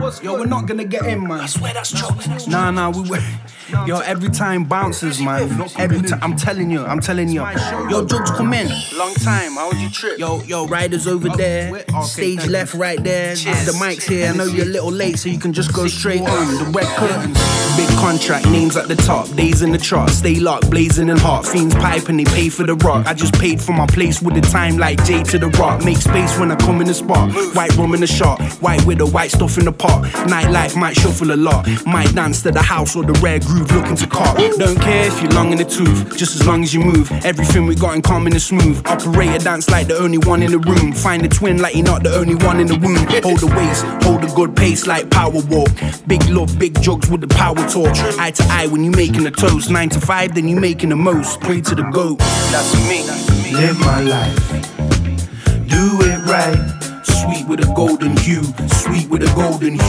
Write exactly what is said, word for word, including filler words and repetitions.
Yo, we're not gonna get in, man. I swear that's jokes. Nah, nah, we were. Yo, every time bounces, man. Every time, I'm telling you, I'm telling you. Yo, Jugs, come in. Long time, how was your trip? Yo, yo, riders over there. Stage left, right there. The mic's here. I know you're a little late, so you can just go straight on. The red curtains. Big contract, names at the top. Days in the chart, stay locked, blazing and hot. Fiends pipe and they pay for the rock. I just paid for my place with the time like J to the rock. Make space when I come in the spot. White rum in the shot. White with the white stuff in the pot. Nightlife might shuffle a lot. Might dance to the house or the rare groove looking to cop. Don't care if you're long in the tooth, just as long as you move. Everything we got in common is smooth. Operator dance like the only one in the room. Find a twin like you're not the only one in the womb. Hold the waist, hold a good pace like power walk. Big love, big jugs with the power talk. Eye to eye when you making a toast. Nine to five, then you making the most. Pray to the goat. That's me. Live my life, do it right. Sweet with a golden hue, sweet with a golden hue.